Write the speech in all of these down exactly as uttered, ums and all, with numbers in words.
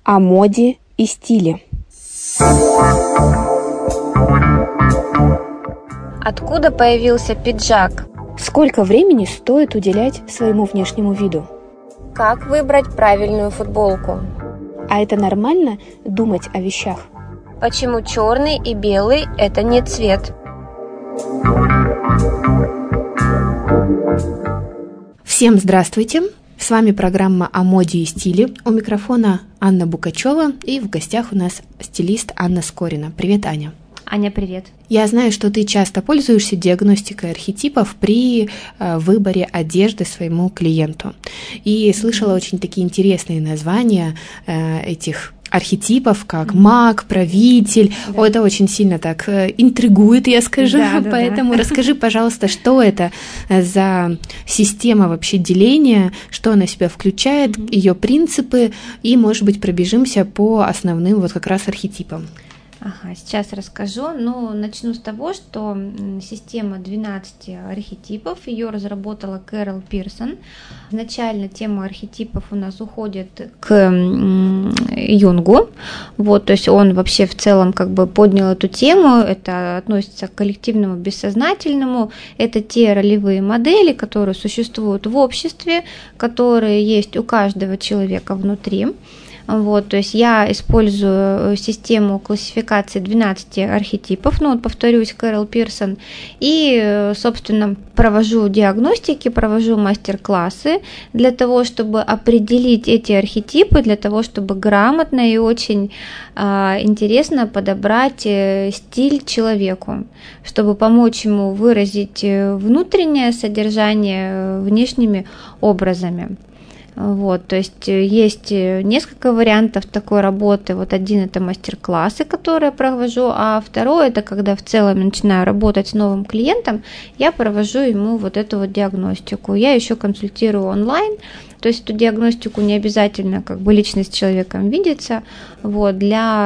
О моде и стиле. Откуда появился пиджак? Сколько времени стоит уделять своему внешнему виду? Как выбрать правильную футболку? А это нормально думать о вещах? Почему черный и белый – это не цвет? Всем здравствуйте! С вами программа о моде и стиле. У микрофона Анна Букачева, и в гостях у нас стилист Анна Скорина. Привет, Аня. Аня, привет. Я знаю, что ты часто пользуешься диагностикой архетипов при э, выборе одежды своему клиенту. И слышала очень такие интересные названия э, этих архетипов, как mm-hmm. маг, правитель. Да. О, это очень сильно так э, интригует, я скажу. Да, да, Поэтому да. расскажи, пожалуйста, что это за система вообще деления, что она в себя включает, mm-hmm. ее принципы, и, может быть, пробежимся по основным вот как раз архетипам. Ага, сейчас расскажу. Ну, начну с того, что система двенадцати архетипов, ее разработала Кэрол Пирсон. Изначально тема архетипов у нас уходит к Юнгу. Вот, то есть он вообще в целом как бы поднял эту тему. Это относится к коллективному бессознательному. Это те ролевые модели, которые существуют в обществе, которые есть у каждого человека внутри. Вот, то есть я использую систему классификации двенадцати архетипов, ну вот повторюсь, Кэрол Пирсон, и, собственно, провожу диагностики, провожу мастер-классы для того, чтобы определить эти архетипы, для того, чтобы грамотно и очень э, интересно подобрать стиль человеку, чтобы помочь ему выразить внутреннее содержание внешними образами. Вот, то есть есть несколько вариантов такой работы. Вот один это мастер-классы, которые я провожу, а второй это когда в целом начинаю работать с новым клиентом, я провожу ему вот эту вот диагностику. Я еще консультирую онлайн, то есть эту диагностику не обязательно как бы лично с человеком видеться, вот,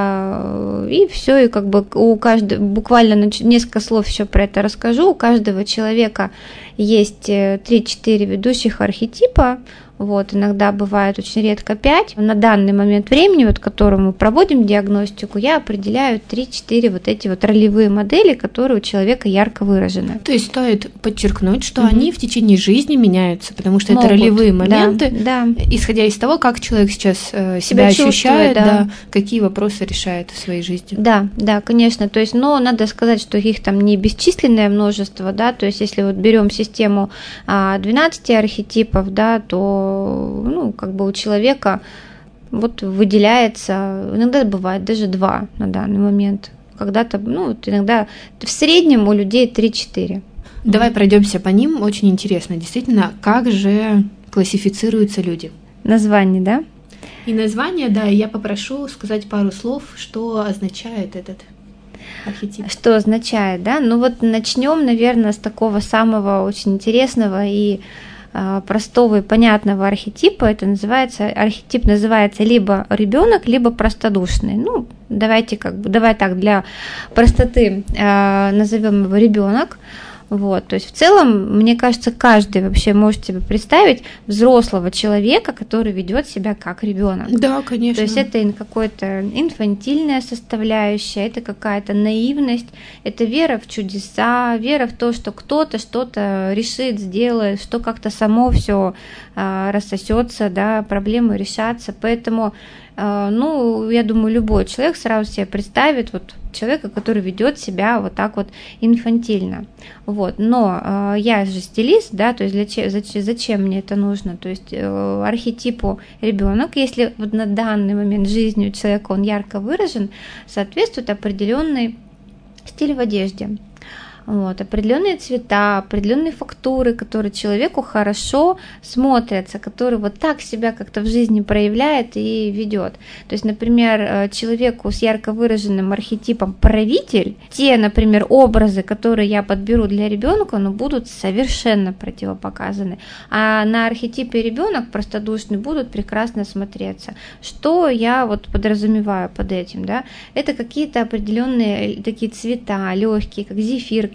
для и все, и как бы у каждого, буквально несколько слов еще про это расскажу, у каждого человека есть три-четыре ведущих архетипа. Вот, иногда бывает очень редко пять. На данный момент времени, вот, которому мы проводим диагностику, я определяю три-четыре вот эти вот ролевые модели, которые у человека ярко выражены. То есть стоит подчеркнуть, что mm-hmm. они в течение жизни меняются, потому что Могут, это ролевые моменты, да, да. исходя из того, как человек сейчас э, себя, себя ощущает, да. Да, какие вопросы решает в своей жизни. Да, да, конечно. То есть, но надо сказать, что их там не бесчисленное множество, да, то есть если вот берем систему а, двенадцати архетипов, да, то ну, как бы у человека вот выделяется, иногда бывает даже два на данный момент, когда-то, ну, вот иногда в среднем у людей три-четыре. Давай пройдемся по ним, очень интересно, действительно, как же классифицируются люди? Название, да? И название, да, я попрошу сказать пару слов, что означает этот архетип. Что означает, да? Ну вот начнем, наверное, с такого самого очень интересного и простого и понятного архетипа. Это называется, архетип называется либо ребенок, либо простодушный. Ну, давайте как бы, давай так для простоты э, назовем его ребенок. Вот, то есть в целом, мне кажется, каждый вообще может себе представить взрослого человека, который ведет себя как ребенок. Да, конечно. То есть это какая-то инфантильная составляющая, это какая-то наивность, это вера в чудеса, вера в то, что кто-то что-то решит, сделает, что как-то само все а, рассосется, да, проблемы решатся. Поэтому, а, ну, я думаю, любой человек сразу себе представит вот человека, который ведет себя вот так вот инфантильно. Вот. Но э, я же стилист, да, то есть для, зачем, зачем мне это нужно? То есть э, архетипу ребенок, если вот на данный момент жизни у человека он ярко выражен, соответствует определенный стиль в одежде. Вот, определенные цвета, определенные фактуры, которые человеку хорошо смотрятся, которые вот так себя как-то в жизни проявляет и ведет. То есть, например, человеку с ярко выраженным архетипом правитель, те, например, образы, которые я подберу для ребенка, ну, будут совершенно противопоказаны. А на архетипе ребенок простодушный будут прекрасно смотреться. Что я вот подразумеваю под этим, да? Это какие-то определенные такие цвета, легкие, как зефир,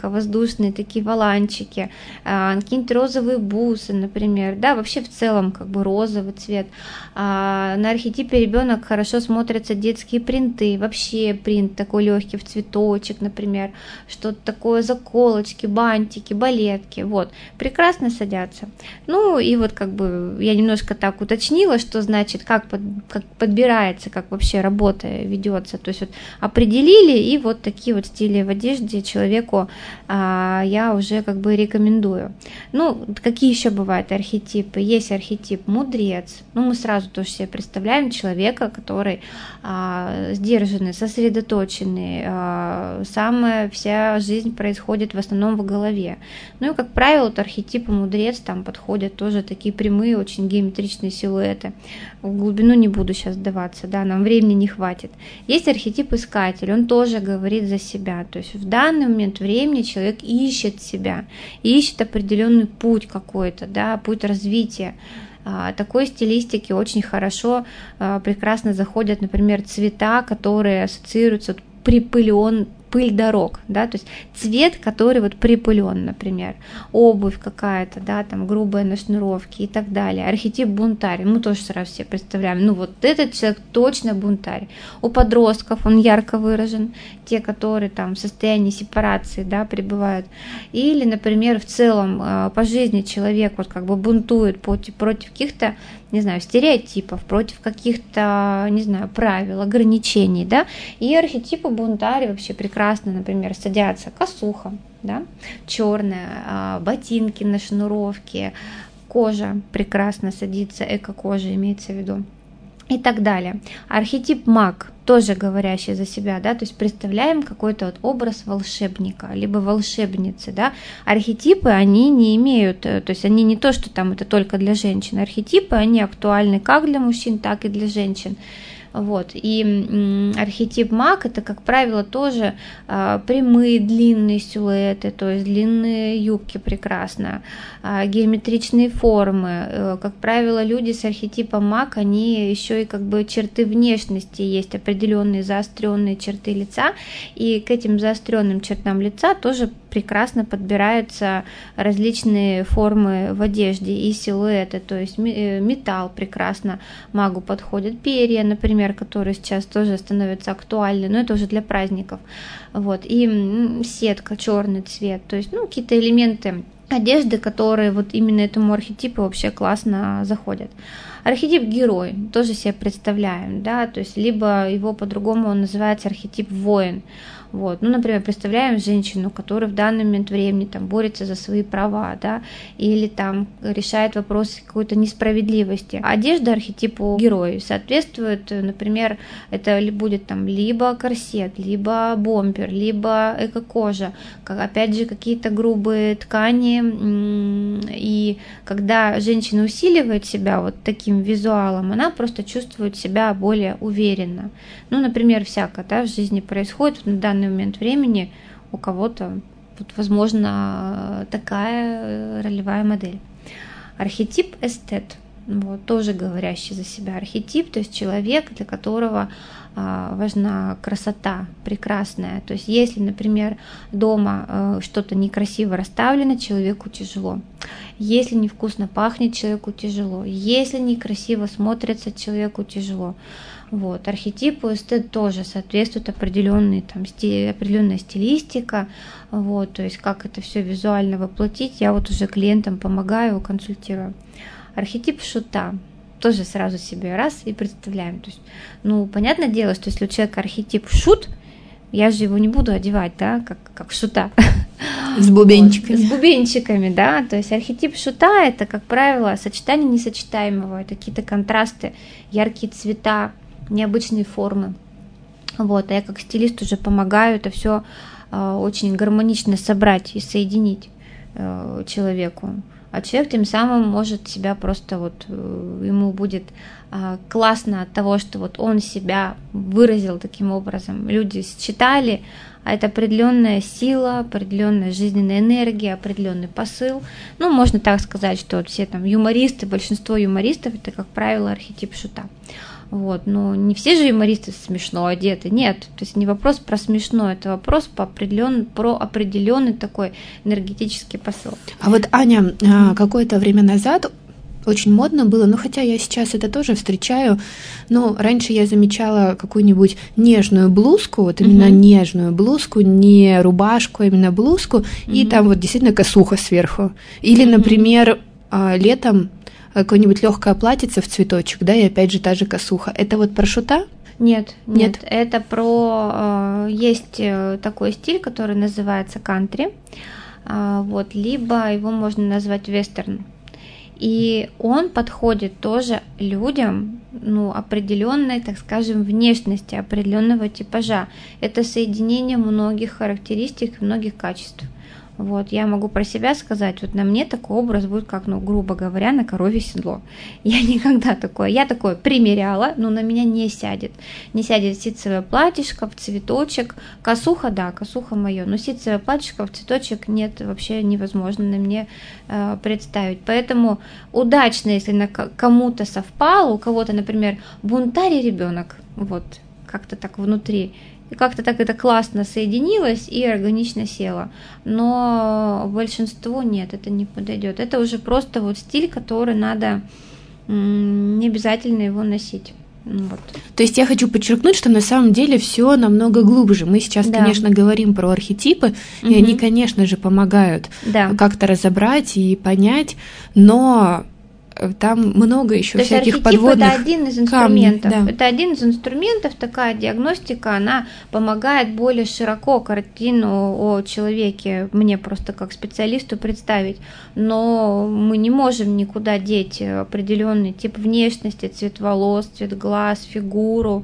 облако, воздушные такие воланчики, какие-нибудь розовые бусы, например, да, вообще в целом как бы розовый цвет. На архетипе ребенок хорошо смотрятся детские принты, вообще принт такой легкий в цветочек, например, что-то такое, заколочки, бантики, балетки, вот, прекрасно садятся. Ну и вот как бы я немножко так уточнила, что значит, как, под, как подбирается, как вообще работа ведется, то есть вот определили, и вот такие вот стили в одежде человеку а, я уже как бы рекомендую. Ну, какие еще бывают архетипы? Есть архетип мудрец, ну мы сразу тоже себе представляем человека, который а, сдержанный, сосредоточенный, а, самая вся жизнь происходит в основном в голове. Ну и, как правило, вот архетипы мудрец там подходят тоже такие прямые, очень геометричные силуэты. В глубину не буду сейчас вдаваться, да, нам времени не хватит. Есть архетип искатель, он тоже говорит за себя, то есть в данный момент времени человек ищет себя, ищет определенный путь какой-то, да, путь развития. Такой стилистике очень хорошо, прекрасно заходят, например, цвета, которые ассоциируются вот, припылен, пыль дорог, да, то есть цвет, который вот припылен, например, обувь какая-то, да, там грубые на шнуровке и так далее. Архетип бунтарь, мы тоже сразу себе представляем, ну вот этот человек точно бунтарь. У подростков он ярко выражен, те, которые там в состоянии сепарации, да, пребывают. Или, например, в целом по жизни человек вот как бы бунтует против, против каких-то, не знаю, стереотипов, против каких-то, не знаю, правил, ограничений, да, и архетипы бунтаря вообще прекрасно, например, садятся косуха, да, черная, ботинки на шнуровке, кожа прекрасно садится, эко-кожа имеется в виду, и так далее. Архетип маг, тоже говорящий за себя, да, то есть представляем какой-то вот образ волшебника, либо волшебницы, да. Архетипы, они не имеют, то есть они не то, что там это только для женщин, архетипы, они актуальны как для мужчин, так и для женщин. Вот. И м, архетип маг — это, как правило, тоже а, прямые длинные силуэты, то есть длинные юбки прекрасно, а, геометричные формы. А, как правило, люди с архетипом маг, они еще и как бы черты внешности, есть определенные заостренные черты лица, и к этим заостренным чертам лица тоже прекрасно подбираются различные формы в одежде и силуэты, то есть металл прекрасно магу подходит, перья, например, которые сейчас тоже становятся актуальны, но это уже для праздников, вот, и сетка, черный цвет, то есть, ну, какие-то элементы одежды, которые вот именно этому архетипу вообще классно заходят. Архетип герой, тоже себе представляем, да, то есть либо его по-другому он называется архетип воин. Вот. Ну, например, представляем женщину, которая в данный момент времени там борется за свои права, да, или там решает вопросы какой-то несправедливости. Одежда архетипу героя соответствует, например, это будет там либо корсет, либо бомбер, либо эко-кожа, как, опять же, какие-то грубые ткани. И когда женщина усиливает себя вот таким визуалом, она просто чувствует себя более уверенно. Ну, например, всякое, да, в жизни происходит на данный момент времени, у кого-то, вот, возможно, такая ролевая модель. Архетип эстет, вот, тоже говорящий за себя архетип, то есть человек, для которого а, важна красота, прекрасная. То есть если, например, дома а, что-то некрасиво расставлено, человеку тяжело. Если невкусно пахнет, человеку тяжело. Если некрасиво смотрится, человеку тяжело. Вот. Архетипу эстет тоже соответствует определенный, там, стиль, определенная стилистика, вот, то есть как это все визуально воплотить, я вот уже клиентам помогаю, консультирую. Архетип шута, тоже сразу себе раз и представляем. То есть, ну, понятное дело, что если у человека архетип шут, я же его не буду одевать, да, как, как шута. С бубенчиками. Вот, с бубенчиками, да. То есть архетип шута — это, как правило, сочетание несочетаемого, это какие-то контрасты, яркие цвета, необычные формы. Вот, а я как стилист уже помогаю это все э, очень гармонично собрать и соединить э, человеку. А человек тем самым может себя просто вот, э, ему будет э, классно от того, что вот он себя выразил таким образом. Люди считали, а это определенная сила, определенная жизненная энергия, определенный посыл. Ну, можно так сказать, что вот все там юмористы, большинство юмористов — это, как правило, архетип шута. Вот, но не все же юмористы смешно одеты, нет, то есть не вопрос про смешно, это вопрос по определен... про определенный такой энергетический посыл. А вот, Аня, какое-то время назад очень модно было, но хотя я сейчас это тоже встречаю, но раньше я замечала какую-нибудь нежную блузку, вот именно uh-huh. нежную блузку, не рубашку, а именно блузку, uh-huh. и там вот действительно косуха сверху. Или, uh-huh. например, летом какое-нибудь легкое платьице в цветочек, да, и опять же та же косуха. Это вот про шута? Нет, нет, нет, это про... Есть такой стиль, который называется кантри, вот, либо его можно назвать вестерн. И он подходит тоже людям, ну, определенной, так скажем, внешности, определенного типажа. Это соединение многих характеристик, многих качеств. Вот, я могу про себя сказать, вот на мне такой образ будет, как, ну, грубо говоря, на коровье седло. Я никогда такое, я такое примеряла, но на меня не сядет. Не сядет ситцевое платьишко в цветочек, косуха, да, косуха моё, но ситцевое платьишко в цветочек нет, вообще невозможно на мне э, представить. Поэтому удачно, если на кому-то совпало, у кого-то, например, бунтарь и ребенок, вот, как-то так внутри, и как-то так это классно соединилось и органично село. Но большинству нет, это не подойдет. Это уже просто вот стиль, который надо, не обязательно его носить. Вот. То есть я хочу подчеркнуть, что на самом деле все намного глубже. Мы сейчас, да. конечно, говорим про архетипы, угу. и они, конечно же, помогают да. как-то разобрать и понять, но там много еще всяких подводных камней. Это один из инструментов. Камни, да. Это один из инструментов, такая диагностика, она помогает более широко картину о человеке, мне просто как специалисту представить. Но мы не можем никуда деть определенный тип внешности, цвет волос, цвет глаз, фигуру.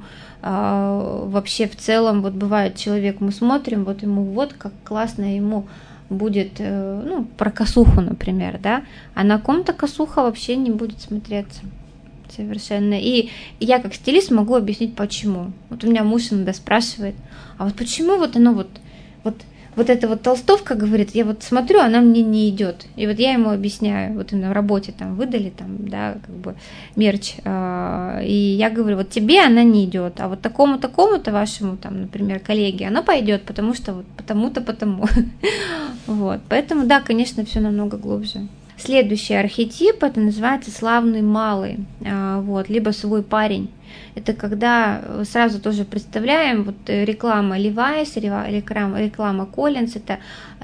Вообще в целом, вот бывает человек, мы смотрим, вот ему вот как классно ему будет, ну, про косуху, например, да, а на ком-то косуха вообще не будет смотреться совершенно. И я как стилист могу объяснить, почему. Вот у меня муж иногда спрашивает, а вот почему вот оно вот, вот, вот эта вот толстовка, говорит, я вот смотрю, она мне не идет. И вот я ему объясняю, вот именно в работе там выдали, там, да, как бы мерч, и я говорю, вот тебе она не идет, а вот такому такому-то вашему, там, например, коллеге она пойдет, потому что вот потому-то потому. Вот, поэтому да, конечно, все намного глубже. Следующий архетип, это называется славный малый, вот, либо свой парень. Это когда сразу тоже представляем, вот реклама Levi's, реклама, реклама Collins, это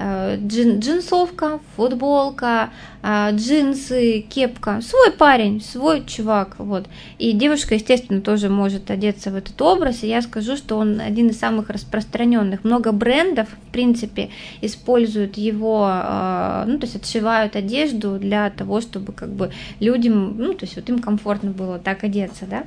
джин, джинсовка, футболка, джинсы, кепка, свой парень, свой чувак, вот. И девушка, естественно, тоже может одеться в этот образ, и я скажу, что он один из самых распространенных. Много брендов, в принципе, используют его, ну, то есть отшивают одежду для того, чтобы как бы людям, ну, то есть вот им комфортно было так одеться, да.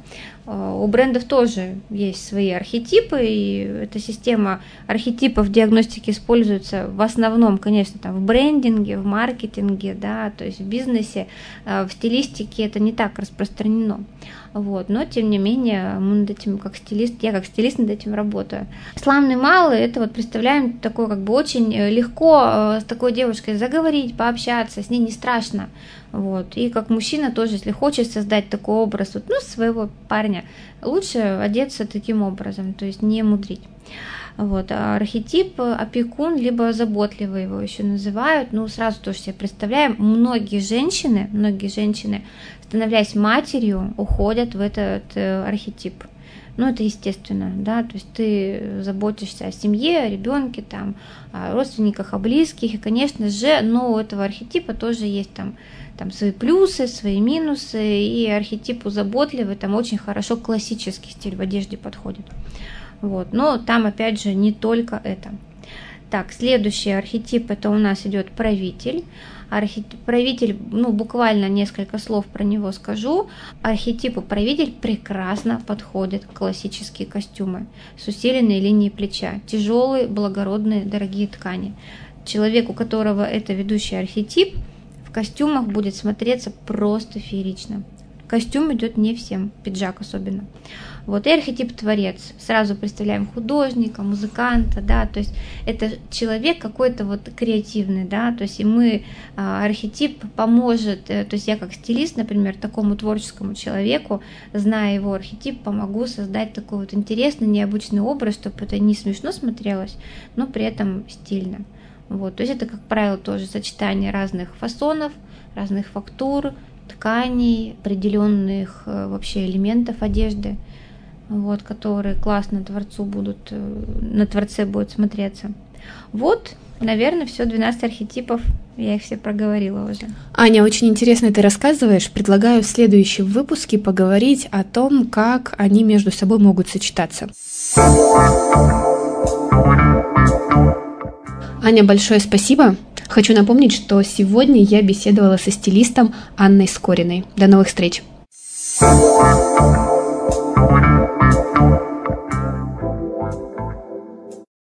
У брендов тоже есть свои архетипы, и эта система архетипов диагностики используется в основном, конечно, там, в брендинге, в маркетинге, да, то есть в бизнесе, в стилистике это не так распространено. Вот, но тем не менее, мы над этим как стилист, я как стилист над этим работаю. Славный малый, это вот представляем такое как бы очень легко с такой девушкой заговорить, пообщаться, с ней не страшно. Вот. И как мужчина тоже, если хочет создать такой образ вот, ну, своего парня, лучше одеться таким образом, то есть не мудрить. Вот. А архетип опекун, либо заботливый его еще называют. Ну, сразу тоже себе представляем, многие женщины, многие женщины, становясь матерью, уходят в этот архетип. Ну, это естественно, да, то есть ты заботишься о семье, о ребенке, там, о родственниках, о близких, и, конечно же, но у этого архетипа тоже есть там, там свои плюсы, свои минусы, и архетипу заботливый там очень хорошо классический стиль в одежде подходит. Вот, но там, опять же, не только это. Так, следующий архетип, это у нас идет правитель. Архетип, правитель, ну, буквально несколько слов про него скажу. Архетипу правитель прекрасно подходят классические костюмы с усиленной линией плеча, тяжелые, благородные, дорогие ткани. Человек, у которого это ведущий архетип, в костюмах будет смотреться просто феерично. костюм идет не всем, пиджак особенно. Вот, и архетип творец. Сразу представляем художника, музыканта, да, то есть это человек какой-то вот креативный, да, то есть и мы, архетип поможет, то есть я как стилист, например, такому творческому человеку, зная его архетип, помогу создать такой вот интересный, необычный образ, чтобы это не смешно смотрелось, но при этом стильно. Вот, то есть это, как правило, тоже сочетание разных фасонов, разных фактур, тканей, определенных вообще элементов одежды, вот, которые классно творцу будут, на творце будут смотреться. Вот, наверное, все, двенадцать архетипов, я их все проговорила уже. Аня, очень интересно ты рассказываешь. Предлагаю в следующем выпуске поговорить о том, как они между собой могут сочетаться. Аня, большое спасибо. Хочу напомнить, что сегодня я беседовала со стилистом Анной Скориной. До новых встреч!